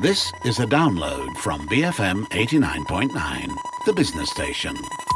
This is a download from BFM 89.9, the business station.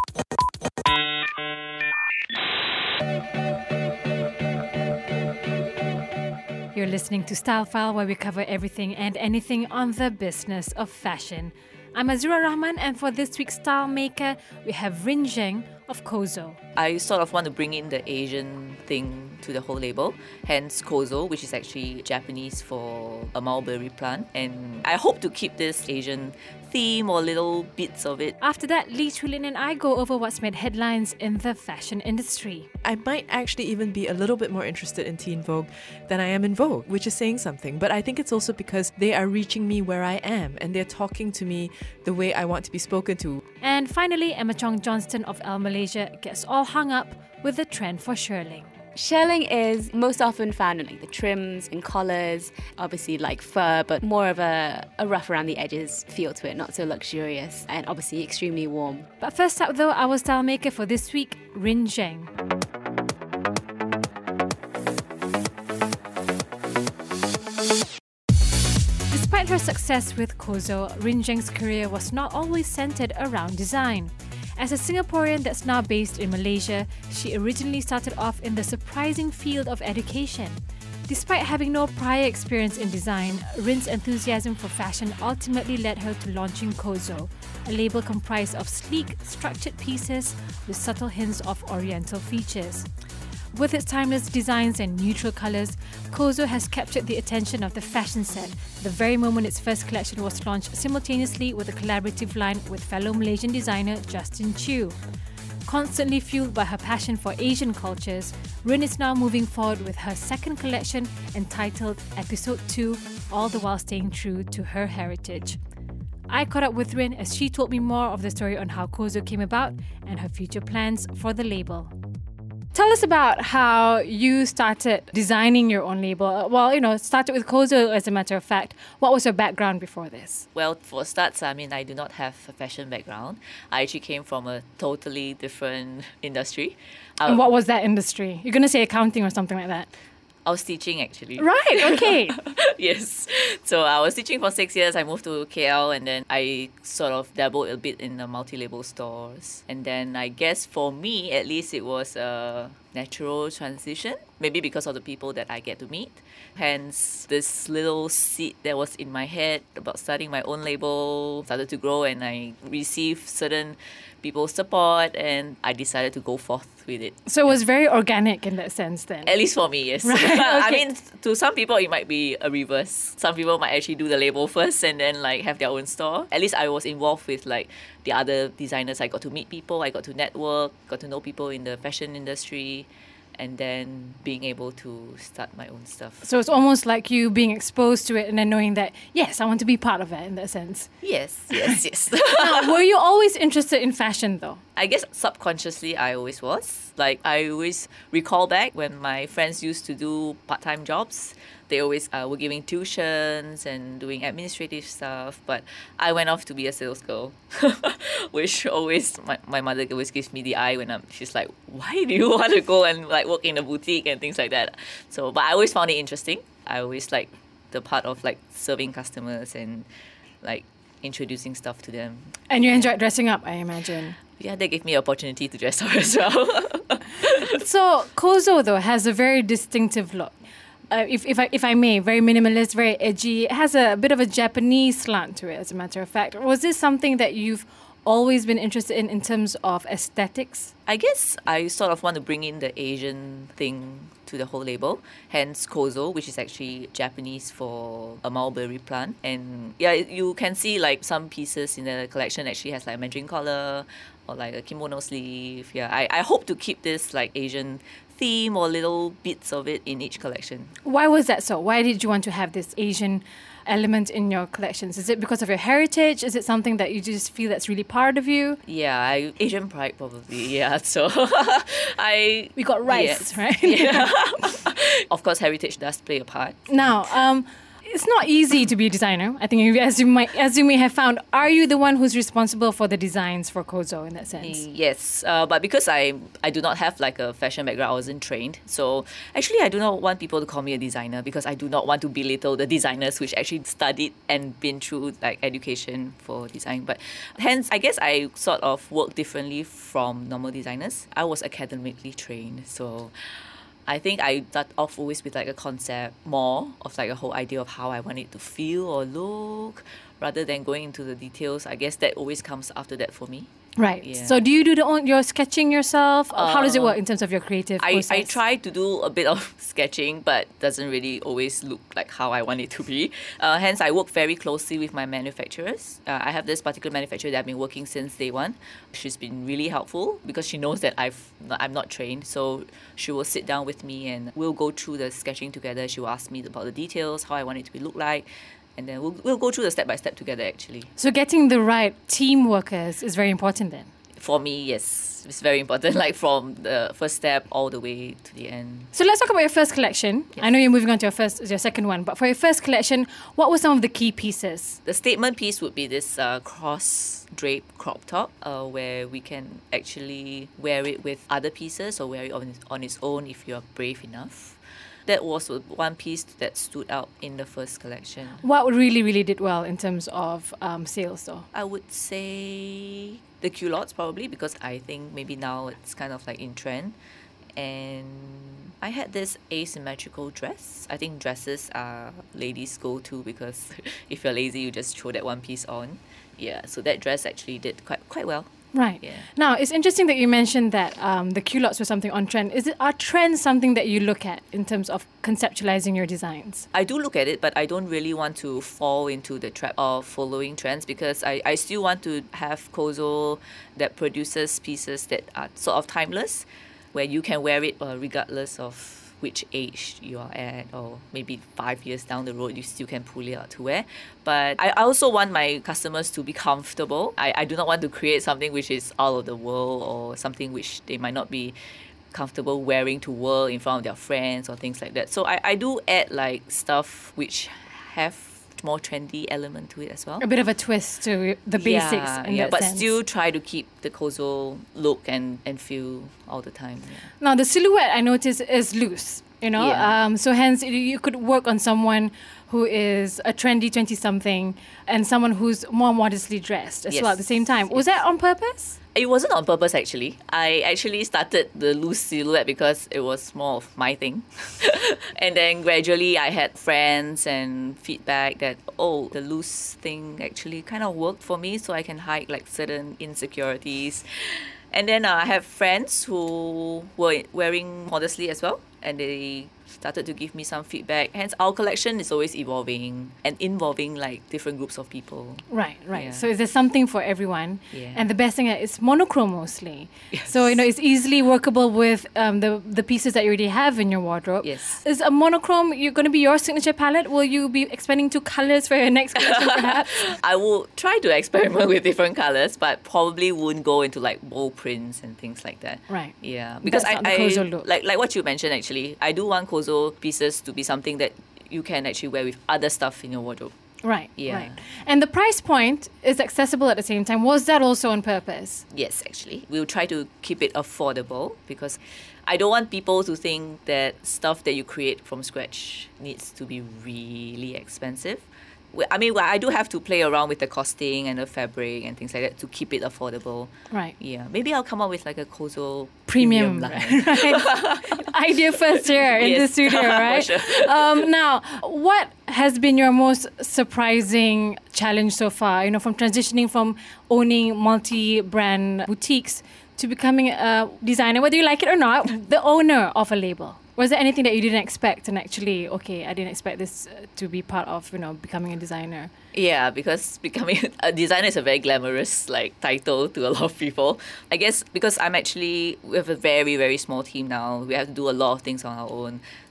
You're listening to Style File, where we cover everything and anything on the business of fashion. I'm Azura Rahman, and for this week's Style Maker, we have Rin Zheng of Kozo. I sort of want to bring in the Asian thing to the whole label, hence Kozo, which is actually Japanese for a mulberry plant. And I hope to keep this Asian theme or little bits of it. After that, Lee Chulin and I go over what's made headlines in the fashion industry. I might actually even be a little bit more interested in Teen Vogue than I am in Vogue, which is saying something. But I think it's also because they are reaching me where I am and they're talking to me the way I want to be spoken to. And finally, Emma Chong Johnston of Elle Malaysia gets all hung up with the trend for shearling. Shearling is most often found in the trims and collars, obviously like fur, but more of a rough around the edges feel to it, not so luxurious and obviously extremely warm. But first up though, our style maker for this week, Rin Zheng. Despite her success with Kozo, Rin Zheng's career was not always centered around design. As a Singaporean that's now based in Malaysia, she originally started off in the surprising field of education. Despite having no prior experience in design, Rin's enthusiasm for fashion ultimately led her to launching Kozo, a label comprised of sleek, structured pieces with subtle hints of oriental features. With its timeless designs and neutral colours, Kozo has captured the attention of the fashion set the very moment its first collection was launched simultaneously with a collaborative line with fellow Malaysian designer Justin Chew. Constantly fueled by her passion for Asian cultures, Rin is now moving forward with her second collection entitled Episode 2, all the while staying true to her heritage. I caught up with Rin as she told me more of the story on how Kozo came about and her future plans for the label. Tell us about how you started designing your own label. Well, started with Kozo as a matter of fact. What was your background before this? Well, for starts, I do not have a fashion background. I actually came from a totally different industry. And what was that industry? You're going to say accounting or something like that. I was teaching actually. Right, okay. Yes. So I was teaching for 6 years. I moved to KL and then I sort of dabbled a bit in the multi-label stores. And then I guess for me, at least it was a natural transition. Maybe because of the people that I get to meet. Hence, this little seed that was in my head about starting my own label started to grow and I received certain people's support and I decided to go forth with it. So it was very organic in that sense then? At least for me, yes. Right, okay. To some people it might be a reverse. Some people might actually do the label first and then have their own store. At least I was involved with the other designers. I got to meet people, I got to network, got to know people in the fashion industry, and then being able to start my own stuff. So it's almost like you being exposed to it and then knowing that, yes, I want to be part of it in that sense. Yes. Now, were you always interested in fashion though? I guess subconsciously I always was. I always recall back when my friends used to do part-time jobs. They always were giving tuitions and doing administrative stuff. But I went off to be a sales girl, which always, my mother always gives me the eye when she's like, why do you want to go and work in a boutique and things like that? So, but I always found it interesting. I always liked the part of serving customers and introducing stuff to them. And you enjoyed dressing up, I imagine. Yeah, they gave me an opportunity to dress up as well. So Kozo though has a very distinctive look. If I may, very minimalist, very edgy. It has a bit of a Japanese slant to it, as a matter of fact. Was this something that you've always been interested in terms of aesthetics? I guess I sort of want to bring in the Asian thing to the whole label, hence Kozo, which is actually Japanese for a mulberry plant. And yeah, you can see some pieces in the collection actually has a mandarin collar or a kimono sleeve. Yeah, I hope to keep this Asian theme or little bits of it in each collection. Why was that so? Why did you want to have this Asian element in your collections? Is it because of your heritage? Is it something that you just feel that's really part of you? Yeah, Asian pride probably. Yeah, so we got rice, yes. right? Yeah. Of course, heritage does play a part. Now, it's not easy to be a designer. I think, as you may have found, are you the one who's responsible for the designs for Kozo in that sense? Yes, but because I do not have like a fashion background, I wasn't trained. So actually, I do not want people to call me a designer because I do not want to belittle the designers which actually studied and been through like education for design. But hence, I guess I sort of work differently from normal designers. I was academically trained, so I think I start off always with like a concept more of like a whole idea of how I want it to feel or look rather than going into the details. I guess that always comes after that for me. Right. Yeah. So do you do your sketching yourself? How does it work in terms of your creative process? I try to do a bit of sketching, but doesn't really always look like how I want it to be. Hence, I work very closely with my manufacturers. I have this particular manufacturer that I've been working since day one. She's been really helpful because she knows that I'm not trained. So she will sit down with me and we'll go through the sketching together. She will ask me about the details, how I want it to look like. And then we'll go through the step-by-step together, actually. So getting the right team workers is very important then? For me, yes. It's very important, like from the first step all the way to the end. So let's talk about your first collection. Yes. I know you're moving on to your second one, but for your first collection, what were some of the key pieces? The statement piece would be this cross-drape crop top where we can actually wear it with other pieces or wear it on its own if you're brave enough. That was one piece that stood out in the first collection. What really, really did well in terms of sales though? I would say the culottes probably because I think maybe now it's kind of like in trend. And I had this asymmetrical dress. I think dresses are ladies' go-to because if you're lazy, you just throw that one piece on. Yeah, so that dress actually did quite well. Right. Yeah. Now, it's interesting that you mentioned that the culottes were something on trend. Are trends something that you look at in terms of conceptualizing your designs? I do look at it, but I don't really want to fall into the trap of following trends because I still want to have Kozo that produces pieces that are sort of timeless, where you can wear it regardless of which age you are at, or maybe 5 years down the road you still can pull it out to wear. But I also want my customers to be comfortable. I do not want to create something which is out of the world or something which they might not be comfortable wearing to work in front of their friends or things like that. So I do add like stuff which have more trendy element to it as well. A bit of a twist to the basics in that but sense. still try to keep the Kozo look and feel all the time. Yeah. Now, the silhouette I notice is loose, you know? Yeah. So hence, you could work on someone who is a trendy 20-something and someone who's more modestly dressed as Yes. well at the same time. Was that on purpose? It wasn't on purpose actually. I actually started the loose silhouette because it was more of my thing. And then gradually I had friends and feedback that, the loose thing actually kind of worked for me so I can hide like certain insecurities. And then I have friends who were wearing modestly as well and they started to give me some feedback. Hence, our collection is always evolving and involving like different groups of people. Right. Yeah. So there's something for everyone. Yeah. And the best thing is monochrome mostly. Yes. So, it's easily workable with the pieces that you already have in your wardrobe. Yes. Is a monochrome going to be your signature palette? Will you be expanding to colors for your next collection perhaps? I will try to experiment with different colors, but probably wouldn't go into like bold prints and things like that. Right. Yeah, because That's not the Kozo look. like what you mentioned actually, I do want Kozo pieces to be something that you can actually wear with other stuff in your wardrobe. Right. Yeah. Right. And the price point is accessible at the same time. Was that also on purpose? Yes, actually. We'll try to keep it affordable because I don't want people to think that stuff that you create from scratch needs to be really expensive. I mean, I do have to play around with the costing and the fabric and things like that to keep it affordable. Right. Yeah. Maybe I'll come up with like a Kozo Premium line. right? Idea first here in the Yes. studio, right? For sure. Now, what has been your most surprising challenge so far? From transitioning from owning multi-brand boutiques to becoming a designer, whether you like it or not, the owner of a label. Was there anything that you didn't expect and actually, I didn't expect this to be part of, becoming a designer? Yeah, because becoming a designer is a very glamorous title to a lot of people. I guess because we have a very, very small team now. We have to do a lot of things on our own.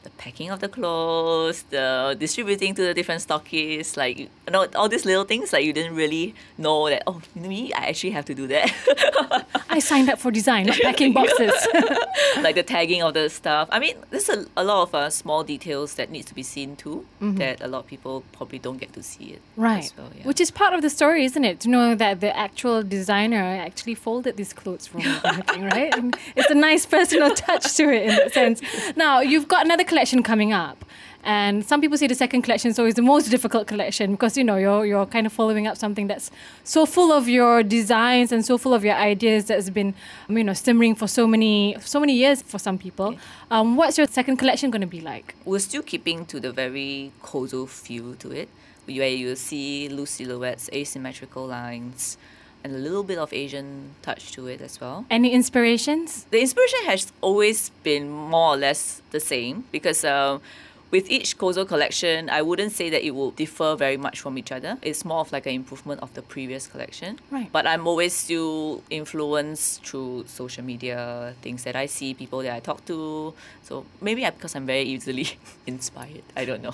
the packing of the clothes, the distributing to the different stockists, like, you know, all these little things, like you didn't really know that, oh, me, I actually have to do that. I signed up for design, not packing boxes. Like the tagging of the stuff. I mean, there's a lot of small details that needs to be seen too, that a lot of people probably don't get to see it. Right. As well, yeah. Which is part of the story, isn't it? To know that the actual designer actually folded these clothes for me, and everything, right? And it's a nice personal touch to it in that sense. Now, you've got another collection coming up. And some people say the second collection is always the most difficult collection because, you know, you're kind of following up something that's so full of your designs and so full of your ideas that's been, you know, simmering for so many years for some people. What's your second collection going to be like? We're still keeping to the very Kozo feel to it, where you see loose silhouettes, asymmetrical lines, and a little bit of Asian touch to it as well. Any inspirations? The inspiration has always been more or less the same because with each Kozo collection, I wouldn't say that it will differ very much from each other. It's more of like an improvement of the previous collection. Right. But I'm always still influenced through social media, things that I see, people that I talk to. So maybe because I'm very easily inspired. I don't know.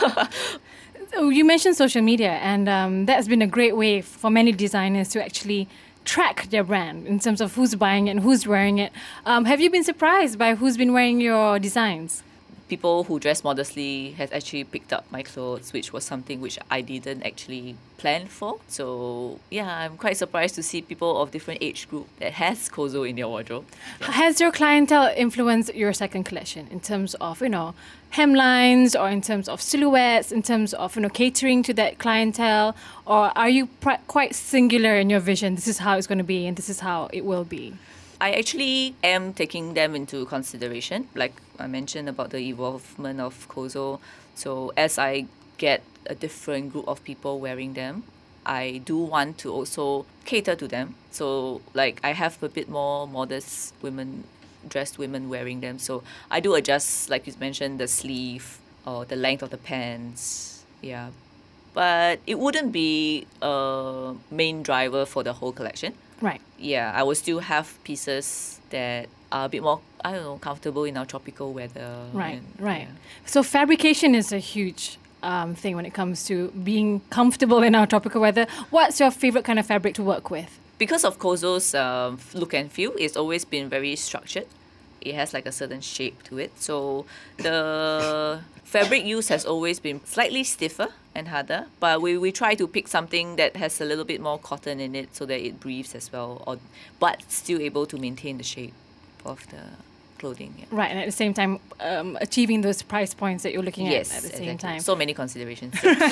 So you mentioned social media, and that's been a great way for many designers to actually track their brand in terms of who's buying it and who's wearing it. Have you been surprised by who's been wearing your designs? People who dress modestly has actually picked up my clothes, which was something which I didn't actually plan for. So yeah, I'm quite surprised to see people of different age group that has Kozo in their wardrobe. Yeah. Has your clientele influenced your second collection in terms of, you know, hemlines or in terms of silhouettes, in terms of, you know, catering to that clientele? Or are you quite singular in your vision? This is how it's going to be and this is how it will be. I actually am taking them into consideration, like I mentioned about the evolvement of Kozo. So as I get a different group of people wearing them, I do want to also cater to them. So like I have a bit more modest dressed women wearing them. So I do adjust, like you mentioned, the sleeve or the length of the pants. Yeah. But it wouldn't be a main driver for the whole collection. Right. Yeah, I will still have pieces that are a bit more, I don't know, comfortable in our tropical weather. Right, and, right. yeah. So fabrication is a huge thing when it comes to being comfortable in our tropical weather. What's your favorite kind of fabric to work with? Because of Kozo's look and feel, it's always been very structured. It has like a certain shape to it. So the fabric used has always been slightly stiffer and harder, but we try to pick something that has a little bit more cotton in it so that it breathes as well, but still able to maintain the shape of the clothing. Yeah. Right, and at the same time, achieving those price points that you're looking Yes, at the same exactly. time. So many considerations.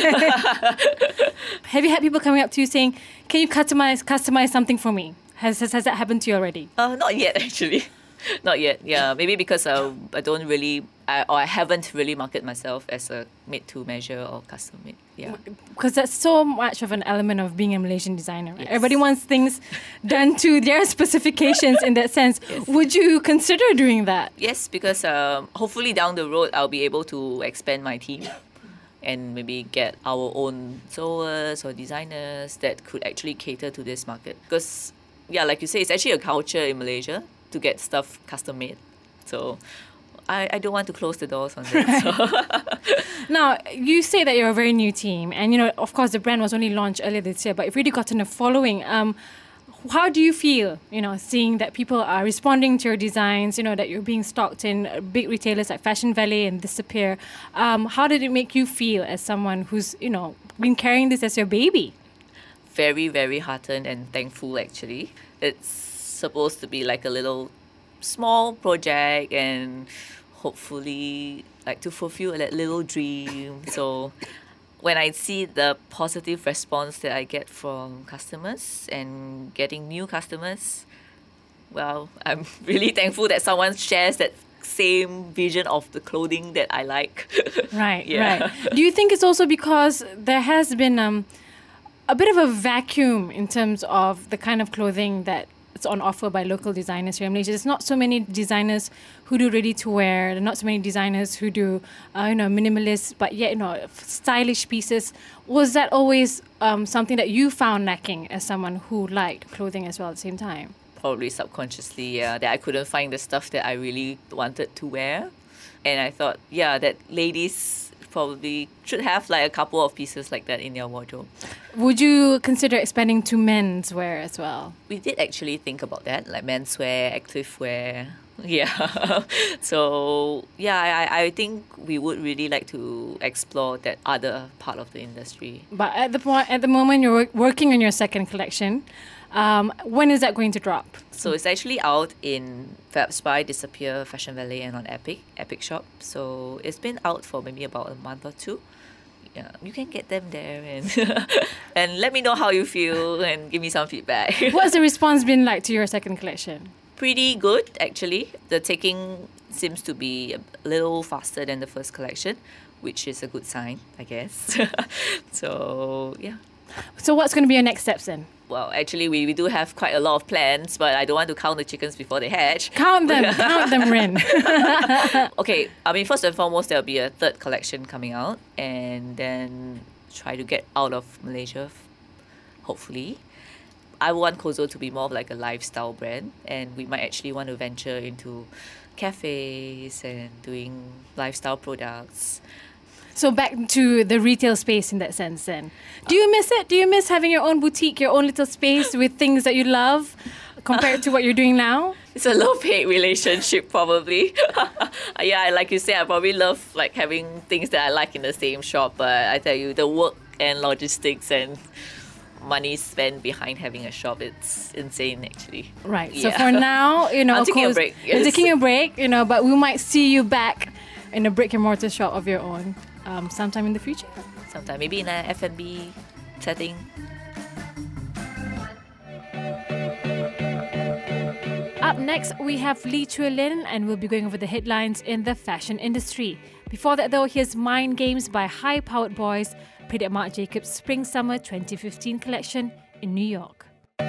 Have you had people coming up to you saying, "Can you customize something for me"? Has that happened to you already? Not yet, actually. Not yet. Yeah, maybe because I don't really, I haven't really marketed myself as a made-to-measure or custom-made. Yeah. Because that's so much of an element of being a Malaysian designer. Right? Yes. Everybody wants things done to their specifications in that sense. Yes. Would you consider doing that? Yes, because hopefully down the road I'll be able to expand my team and maybe get our own sewers or designers that could actually cater to this market. Because, yeah, like you say, it's actually a culture in Malaysia to get stuff custom made. So I don't want to close the doors on that. So. Now, you say that you're a very new team, and you know, of course, the brand was only launched earlier this year, but you've really gotten a following. How do you feel, you know, seeing that people are responding to your designs, you know, that you're being stocked in big retailers like Fashion Valley and Disappear? How did it make you feel as someone who's, you know, been carrying this as your baby? Very, very heartened and thankful, actually. It's supposed to be like a little small project and hopefully like to fulfill that little dream. So when I see the positive response that I get from customers and getting new customers, well, I'm really thankful that someone shares that same vision of the clothing that I like. Right, Yeah. right. Do you think it's also because there has been a bit of a vacuum in terms of the kind of clothing that it's on offer by local designers here in Malaysia? There's not so many designers who do ready to wear. There are not so many designers who do, minimalist, but yet, stylish pieces. Was that always something that you found lacking as someone who liked clothing as well at the same time? Probably subconsciously, yeah, that I couldn't find the stuff that I really wanted to wear. And I thought, yeah, that ladies probably should have like a couple of pieces like that in their wardrobe. Would you consider expanding to menswear as well? We did actually think about that, like menswear, activewear. Yeah. So, yeah, I think we would really like to explore that other part of the industry. But at the moment, you're working on your second collection. When is that going to drop? So it's actually out in Fabspy, Disappear, Fashion Valley, and on Epic Shop. So it's been out for maybe about a month or two. Yeah, you can get them there and and let me know how you feel and give me some feedback. What's the response been like to your second collection? Pretty good, actually. The taking seems to be a little faster than the first collection, which is a good sign, I guess. So, yeah. So what's going to be your next steps then? Well, actually, we do have quite a lot of plans, but I don't want to count the chickens before they hatch. Count them, Rin. Okay, I mean, first and foremost, there'll be a third collection coming out, and then try to get out of Malaysia, hopefully. I want Kozo to be more of like a lifestyle brand, and we might actually want to venture into cafes and doing lifestyle products. So back to the retail space in that sense then. Do you miss it? Do you miss having your own boutique, your own little space with things that you love compared to what you're doing now? It's a love-hate relationship, probably. Yeah, like you said, I probably love like having things that I like in the same shop, but I tell you, the work and logistics and money spent behind having a shop, it's insane actually. Right. Yeah. So for now, I'm taking a break. Yes. You're taking a break, but we might see you back in a brick and mortar shop of your own sometime in the future. Sometime, maybe in an F&B setting. Up next, we have Lee Chue Lin, and we'll be going over the headlines in the fashion industry. Before that, though, here's Mind Games by High Powered Boys, played at Marc Jacobs Spring-Summer 2015 collection in New York.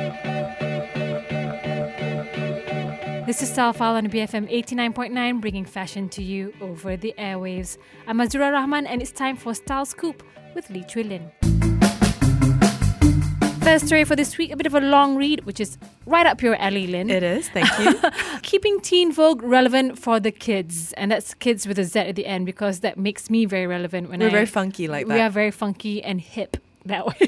This is Style File on BFM 89.9, bringing fashion to you over the airwaves. I'm Azura Rahman, and it's time for Style Scoop with Lee Chue Lin. First story for this week, a bit of a long read, which is right up your alley, Lynn. It is, thank you. Keeping Teen Vogue relevant for the kids. And that's kids with a Z at the end, because that makes me very relevant. We're very funky like that. We are very funky and hip that way.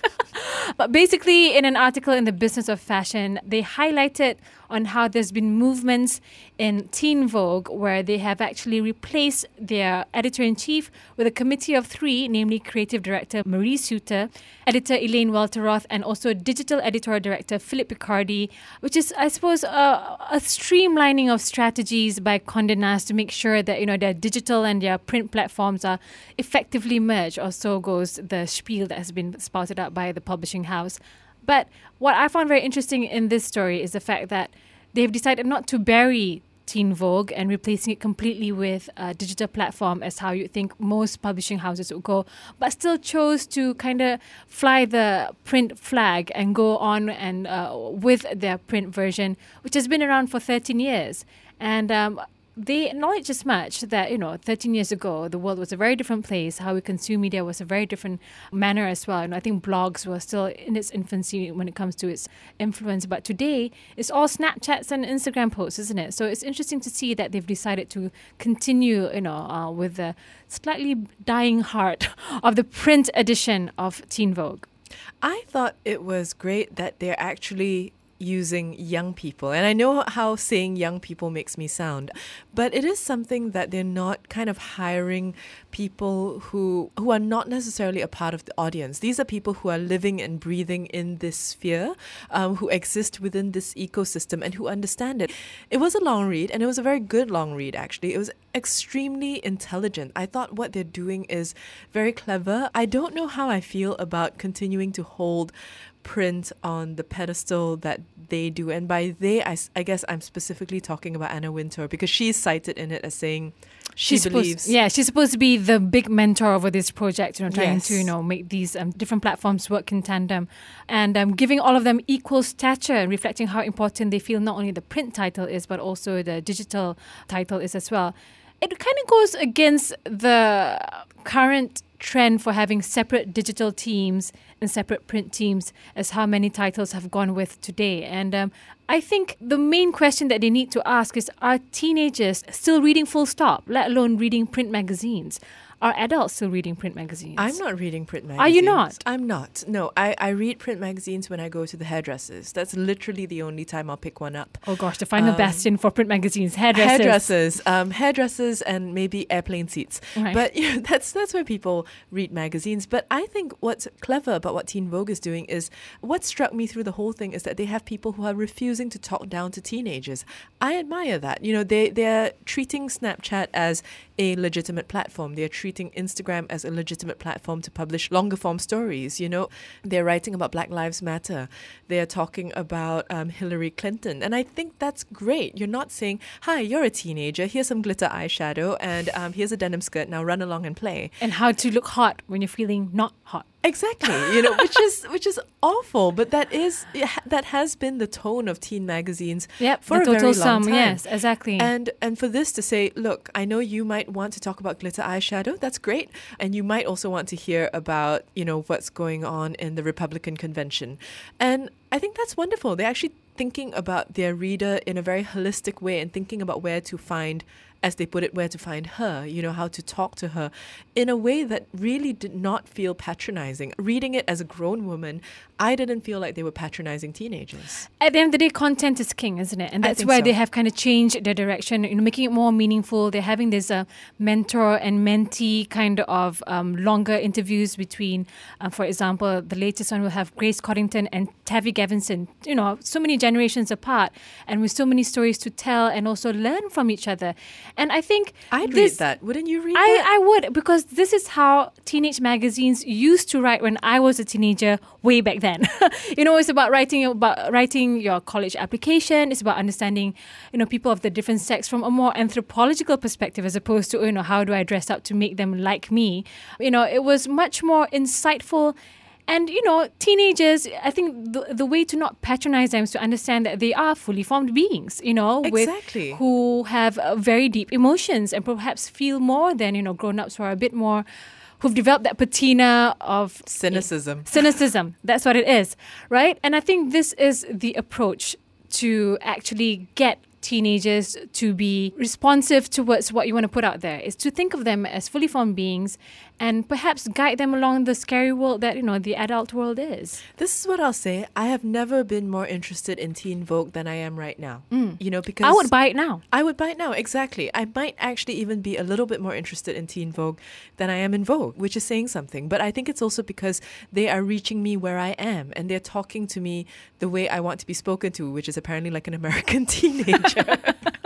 But basically, in an article in the Business of Fashion, they highlighted on how there's been movements in Teen Vogue where they have actually replaced their editor-in-chief with a committee of three, namely creative director Marie Suter, editor Elaine Welteroth, and also digital editorial director Philip Picardi, which is, I suppose, a streamlining of strategies by Condé Nast to make sure that, their digital and their print platforms are effectively merged, or so goes the spiel that has been spouted out by the publishing house. But what I found very interesting in this story is the fact that they've decided not to bury Teen Vogue and replacing it completely with a digital platform as how you think most publishing houses would go, but still chose to kind of fly the print flag and go on and with their print version, which has been around for 13 years. And they acknowledge as much that, 13 years ago, the world was a very different place. How we consume media was a very different manner as well. And I think blogs were still in its infancy when it comes to its influence. But today, it's all Snapchats and Instagram posts, isn't it? So it's interesting to see that they've decided to continue, with the slightly dying heart of the print edition of Teen Vogue. I thought it was great that they're actually using young people. And I know how saying young people makes me sound, but it is something that they're not kind of hiring people who are not necessarily a part of the audience. These are people who are living and breathing in this sphere, who exist within this ecosystem and who understand it. It was a long read, and it was a very good long read, actually. It was extremely intelligent. I thought what they're doing is very clever. I don't know how I feel about continuing to hold print on the pedestal that they do. And by they, I guess I'm specifically talking about Anna Wintour, because she's cited in it as saying she believes... she's supposed to be the big mentor over this project, trying Yes. to, make these different platforms work in tandem, and giving all of them equal stature and reflecting how important they feel not only the print title is, but also the digital title is as well. It kind of goes against the current trend for having separate digital teams and separate print teams as how many titles have gone with today. And I think the main question that they need to ask is, are teenagers still reading full stop, let alone reading print magazines? Are adults still reading print magazines? I'm not reading print magazines. Are you not? I'm not. No, I read print magazines when I go to the hairdressers. That's literally the only time I'll pick one up. Oh gosh, the final bastion for print magazines, hairdressers. Hairdressers and maybe airplane seats. Right. But that's where people read magazines. But I think what's clever about what Teen Vogue is doing is, what struck me through the whole thing is that they have people who are refusing to talk down to teenagers. I admire that. They're treating Snapchat as a legitimate platform. They're treating Instagram as a legitimate platform to publish longer form stories. They're writing about Black Lives Matter. They're talking about Hillary Clinton. And I think that's great. You're not saying, hi, you're a teenager, here's some glitter eyeshadow, and here's a denim skirt, now run along and play. And how to look hot when you're feeling not hot. Exactly, which is awful, but that has been the tone of teen magazines for a very long time. Yes, exactly. And for this to say, look, I know you might want to talk about glitter eyeshadow, that's great, and you might also want to hear about what's going on in the Republican convention, and I think that's wonderful. They're actually thinking about their reader in a very holistic way and thinking about where to find, as they put it, where to find her, how to talk to her in a way that really did not feel patronizing. Reading it as a grown woman, I didn't feel like they were patronizing teenagers. At the end of the day, content is king, isn't it? And that's why they have kind of changed their direction, making it more meaningful. They're having this mentor and mentee kind of longer interviews between, for example, the latest one will have Grace Coddington and Tavi Gevinson, so many generations apart and with so many stories to tell and also learn from each other. And I think I'd read that. Wouldn't you read that? I would, because this is how teenage magazines used to write when I was a teenager way back then. It's about writing your college application. It's about understanding, people of the different sex from a more anthropological perspective, as opposed to, how do I dress up to make them like me? It was much more insightful. And, teenagers, I think the way to not patronize them is to understand that they are fully formed beings, Exactly. who have very deep emotions and perhaps feel more than, grown-ups who are a bit more, who've developed that patina of cynicism. Cynicism, that's what it is, right? And I think this is the approach to actually get teenagers to be responsive towards what you want to put out there, is to think of them as fully formed beings and perhaps guide them along the scary world that, the adult world is. This is what I'll say. I have never been more interested in Teen Vogue than I am right now. Because I would buy it now. I would buy it now, exactly. I might actually even be a little bit more interested in Teen Vogue than I am in Vogue, which is saying something. But I think it's also because they are reaching me where I am and they're talking to me the way I want to be spoken to, which is apparently like an American teenager.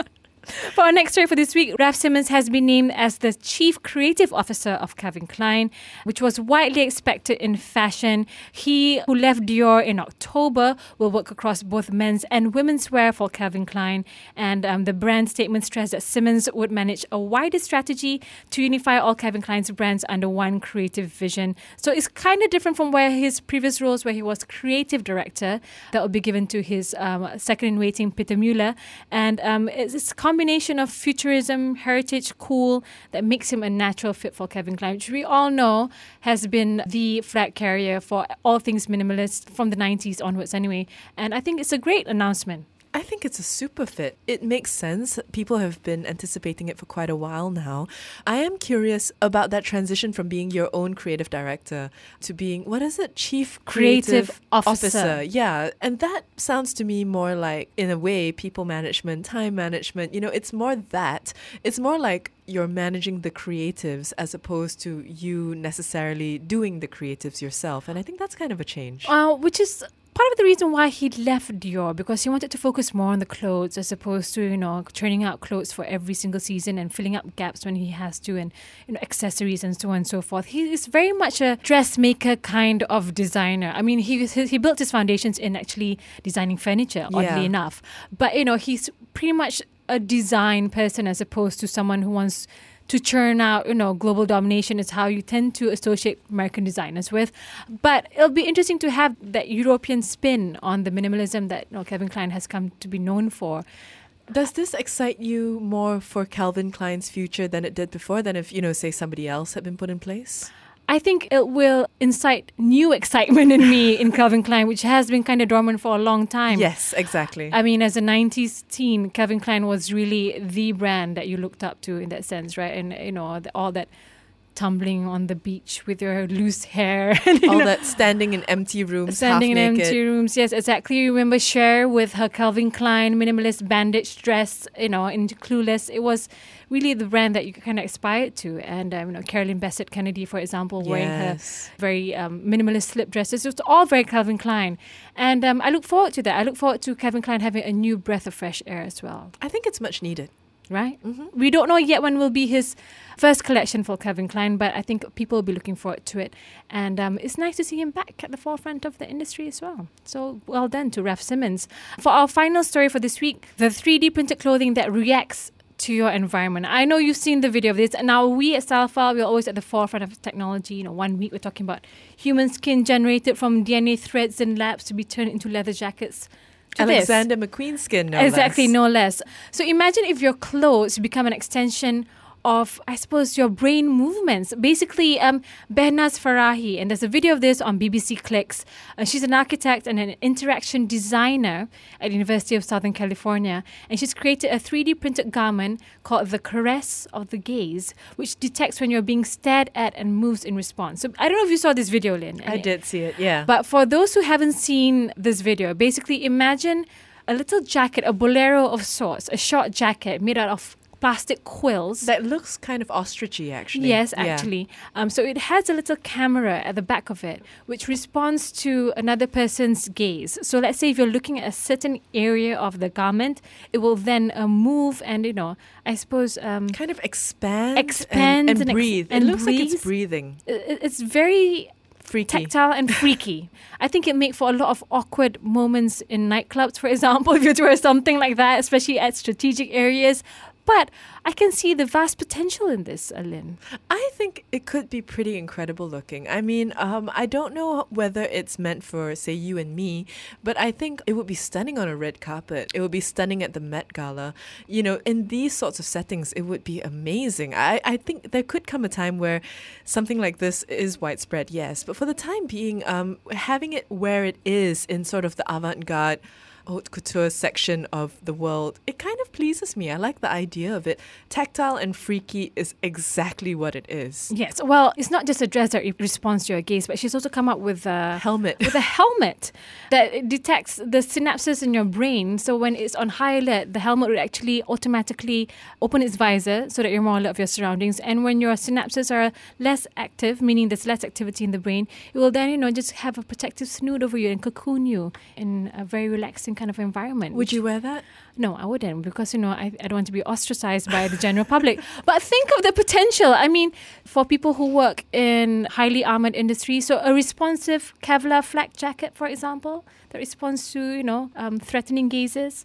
For our next story for this week, Raf Simons has been named as the Chief Creative Officer of Calvin Klein, which was widely expected in fashion. He, who left Dior in October, will work across both men's and women's wear for Calvin Klein. And the brand statement stressed that Simons would manage a wider strategy to unify all Calvin Klein's brands under one creative vision. So it's kind of different from where his previous roles, where he was creative director. That will be given to his second-in-waiting, Peter Mueller. And it's a combination of futurism, heritage, cool, that makes him a natural fit for Calvin Klein, which we all know has been the flag carrier for all things minimalist from the 90s onwards anyway. And I think it's a great announcement. I think it's a super fit. It makes sense. People have been anticipating it for quite a while now. I am curious about that transition from being your own creative director to being, what is it? Chief Creative Officer. Yeah. And that sounds to me more like, in a way, people management, time management. It's more that. It's more like you're managing the creatives as opposed to you necessarily doing the creatives yourself. And I think that's kind of a change. Which is part of the reason why he left Dior, because he wanted to focus more on the clothes as opposed to, churning out clothes for every single season and filling up gaps when he has to, and, accessories and so on and so forth. He is very much a dressmaker kind of designer. I mean, he built his foundations in actually designing furniture, oddly enough. But, he's pretty much a design person as opposed to someone who wants to churn out, global domination is how you tend to associate American designers with. But it'll be interesting to have that European spin on the minimalism that Calvin Klein has come to be known for. Does this excite you more for Calvin Klein's future than it did before, than if, say, somebody else had been put in place? I think it will incite new excitement in me in Calvin Klein, which has been kind of dormant for a long time. Yes, exactly. I mean, as a 90s teen, Calvin Klein was really the brand that you looked up to in that sense, right? And, all that tumbling on the beach with your loose hair. And, All that standing in empty rooms, standing in half naked. empty rooms. Yes, exactly. You remember Cher with her Calvin Klein minimalist bandage dress, in Clueless. It was really the brand that you kind of aspired to. And, Carolyn Bessette Kennedy, for example, wearing her Yes. very minimalist slip dresses. It was all very Calvin Klein. And I look forward to that. I look forward to Calvin Klein having a new breath of fresh air as well. I think it's much needed. Right? We don't know yet when will be his first collection for Calvin Klein, but I think people will be looking forward to it. And it's nice to see him back at the forefront of the industry as well. So well done to Raf Simons. For our final story for this week, the 3D printed clothing that reacts to your environment. I know you've seen the video of this. And now we at StyleFile, we're always at the forefront of technology. 1 week we're talking about human skin generated from DNA threads in labs to be turned into leather jackets. To this. Alexander McQueen skin, no Exactly, less. no less. So imagine if your clothes become an extension of, I suppose, your brain movements. Basically, Behnaz Farahi, and there's a video of this on BBC Clicks. She's an architect and an interaction designer at the University of Southern California. And she's created a 3D printed garment called the Caress of the Gaze, which detects when you're being stared at and moves in response. So I don't know if you saw this video, Lynn. I did see it, yeah. But for those who haven't seen this video, basically imagine a little jacket, a bolero of sorts, a short jacket made out of plastic quills. That looks kind of ostrichy, actually. Yes, Yeah. actually. So it has a little camera at the back of it, which responds to another person's gaze. So let's say if you're looking at a certain area of the garment, it will then move and, I suppose... Kind of expand Expand and and breathe. and it looks like breathe. it's breathing. It's very... Freaky. tactile and freaky. I think it make for a lot of awkward moments in nightclubs, for example, if you wear something like that, especially at strategic areas. But I can see the vast potential in this, Lynn. I think it could be pretty incredible looking. I mean, I don't know whether it's meant for, say, you and me, but I think it would be stunning on a red carpet. It would be stunning at the Met Gala. In these sorts of settings, it would be amazing. I think there could come a time where something like this is widespread, yes. But for the time being, having it where it is in sort of the avant-garde haute couture section of the world, it kind of pleases me. I like the idea of it. Tactile and freaky is exactly what it is. Yes, well, it's not just a dress that responds to your gaze, but she's also come up with a Helmet. with a helmet that detects the synapses in your brain. So when it's on high alert, the helmet would actually automatically open its visor so that you're more alert of your surroundings. And when your synapses are less active, meaning there's less activity in the brain, it will then, just have a protective snood over you and cocoon you in a very relaxing kind of environment. Would you wear that? No, I wouldn't, because, I don't want to be ostracized by the general public. But think of the potential. I mean, for people who work in highly armored industries, so a responsive Kevlar flak jacket, for example, that responds to, threatening gazes.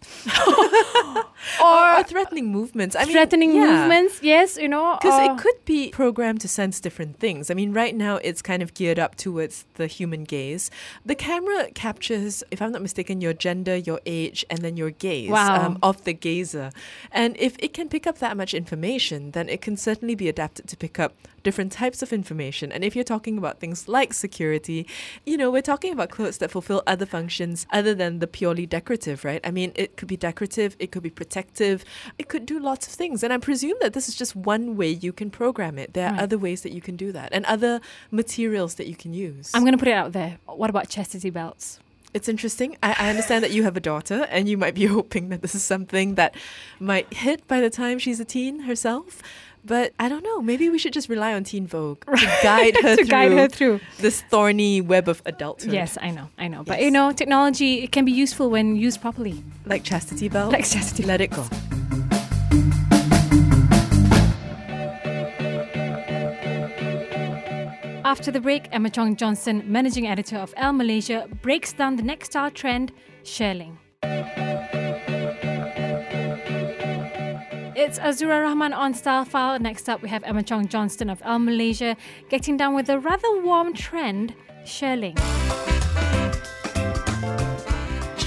Or threatening movements. I mean, Threatening yeah. movements, yes, Because it could be programmed to sense different things. I mean, right now it's kind of geared up towards the human gaze. The camera captures, if I'm not mistaken, your gender, your age, and then your gaze. Wow. Of the gazer. And if it can pick up that much information, then it can certainly be adapted to pick up different types of information. And if you're talking about things like security, we're talking about clothes that fulfill other functions other than the purely decorative, right? I mean, it could be decorative, it could be protective, it could do lots of things. And I presume that this is just one way you can program it. There are other ways that you can do that and other materials that you can use. I'm going to put it out there. What about chastity belts? It's interesting. I understand that you have a daughter and you might be hoping that this is something that might hit by the time she's a teen herself. But I don't know. Maybe we should just rely on Teen Vogue to guide her, through this thorny web of adulthood. Yes, I know. But, Yes. technology, it can be useful when used properly. Like chastity belt. Like chastity Let it go. After the break, Emma Chong Johnson, managing editor of Elle Malaysia, breaks down the next style trend, shearling. It's Azura Rahman on StyleFile. Next up, we have Emma Chong Johnston of Elle Malaysia getting down with a rather warm trend, shearling.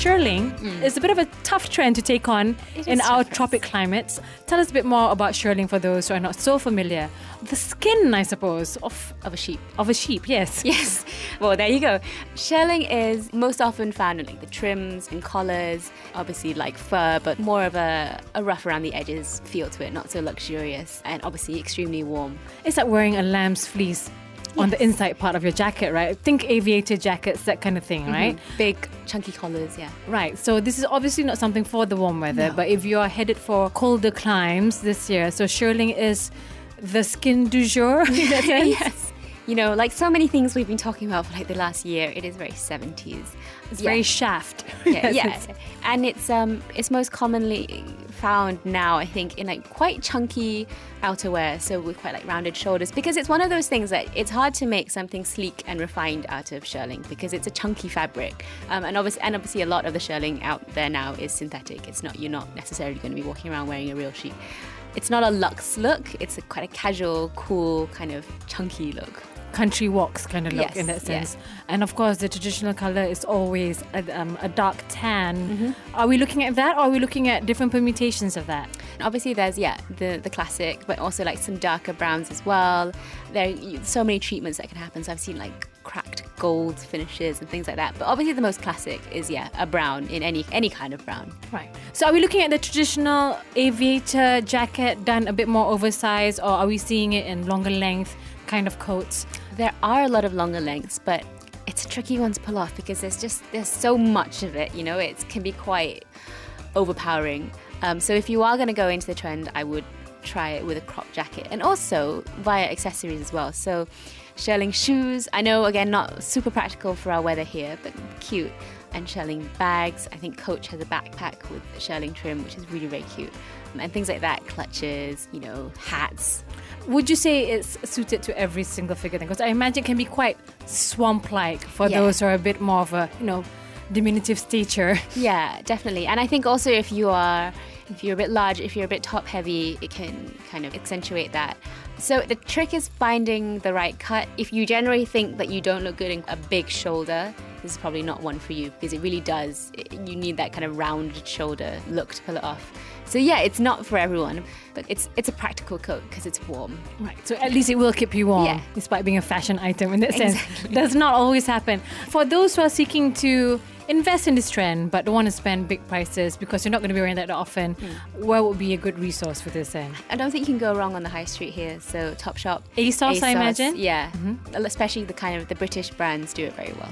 shearling is a bit of a tough trend to take on in our tropic climates. Tell us a bit more about shearling for those who are not so familiar. The skin, I suppose, of Of a sheep. a sheep, yes. Yes. Well, there you go. Shearling is most often found in like the trims and collars, obviously like fur, but more of a rough around the edges feel to it, not so luxurious, and obviously extremely warm. It's like wearing a lamb's fleece on the inside part of your jacket, right? Think aviator jackets, that kind of thing, right? Big, chunky collars, yeah. Right. So this is obviously not something for the warm weather, but if you are headed for colder climes this year, so shearling is the skin du jour in that sense. Yes. You know, like so many things we've been talking about for like the last year, it is very 70s. It's very shaft. Yeah, yeah. And it's most commonly found now, I think, in like quite chunky outerwear, so with quite like rounded shoulders, because it's one of those things that it's hard to make something sleek and refined out of shearling because it's a chunky fabric, and obviously a lot of the shearling out there now is synthetic. You're not necessarily going to be walking around wearing a real sheep. It's not a luxe look. It's quite a casual, cool, kind of chunky look. Country walks kind of look Yes, in that sense. yeah. And of course, the traditional color is always a dark tan. Are we looking at that, or are we looking at different permutations of that? Obviously, there's the classic, but also like some darker browns as well. There are so many treatments that can happen. So I've seen like cracked gold finishes and things like that. But obviously, the most classic is a brown in any kind of brown. Right. So are we looking at the traditional aviator jacket done a bit more oversized, or are we seeing it in longer length kind of coats? There are a lot of longer lengths, but it's a tricky one to pull off because there's so much of it. You know, it can be quite overpowering. So if you are going to go into the trend, I would try it with a crop jacket, and also via accessories as well. So shearling shoes, I know again not super practical for our weather here, but cute. And shearling bags. I think Coach has a backpack with shearling trim, which is really, very cute. And things like that, clutches, hats. Would you say it's suited to every single figure then? Because I imagine it can be quite swamp-like for those who are a bit more of a, diminutive stature. Yeah, definitely. And I think also if you're a bit large, if you're a bit top-heavy, it can kind of accentuate that. So the trick is finding the right cut. If you generally think that you don't look good in a big shoulder, this is probably not one for you, because it really does. You need that kind of rounded shoulder look to pull it off. So yeah, it's not for everyone, but it's a practical coat because it's warm. Right, so at least it will keep you warm, despite being a fashion item in that sense. Does not always happen. For those who are seeking to invest in this trend but don't want to spend big prices because you're not going to be wearing that often, where would be a good resource for this then? I don't think you can go wrong on the high street here. So Topshop, ASOS, I imagine? Yeah, especially the British brands do it very well.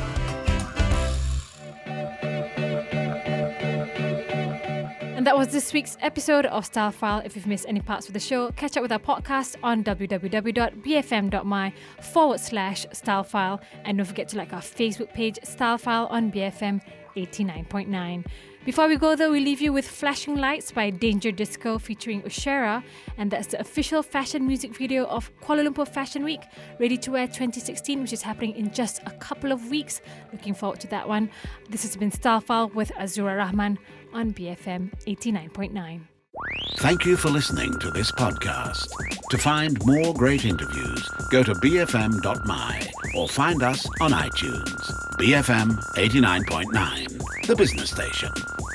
And that was this week's episode of Style File. If you've missed any parts of the show, catch up with our podcast on www.bfm.my/Style File. And don't forget to like our Facebook page, Style File on BFM 89.9. Before we go though, we leave you with Flashing Lights by Danger Disco featuring Ushera, and that's the official fashion music video of Kuala Lumpur Fashion Week, Ready to Wear 2016, which is happening in just a couple of weeks. Looking forward to that one. This has been Style File with Azura Rahman on BFM 89.9. Thank you for listening to this podcast. To find more great interviews, go to bfm.my or find us on iTunes. BFM 89.9, the business station.